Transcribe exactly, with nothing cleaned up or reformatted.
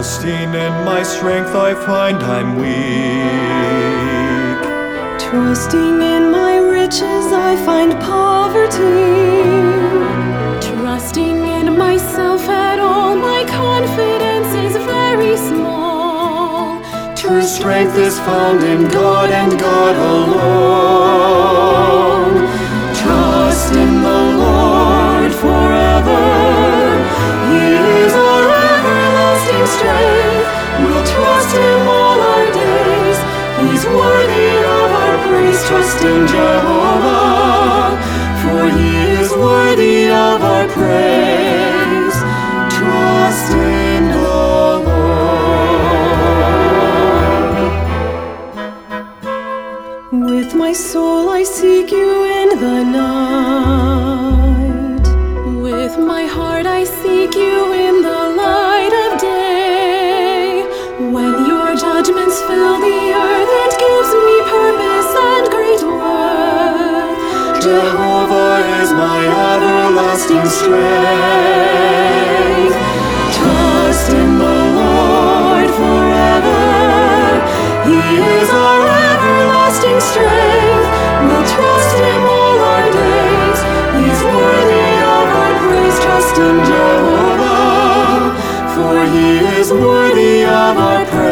Trusting in my strength, I find I'm weak. Trusting in my riches, I find poverty. Trusting in myself at all, my confidence is very small. True strength is found in God and God alone. Trust in the Lord forever. He is our everlasting strength. We'll trust Him all our days. He's worthy of our praise. Trust in Jehovah, for He is worthy of our praise. Trust in the Lord. With my soul I seek you in the night. With my heart I seek you in the light of day. When your judgments fill the earth, it gives me purpose and great worth. Jehovah is my everlasting strength. Trust in the Lord forever. He is our everlasting strength. We'll trust Him all our days. He's worthy of our praise. Trust in Jehovah, for He is worthy of our praise.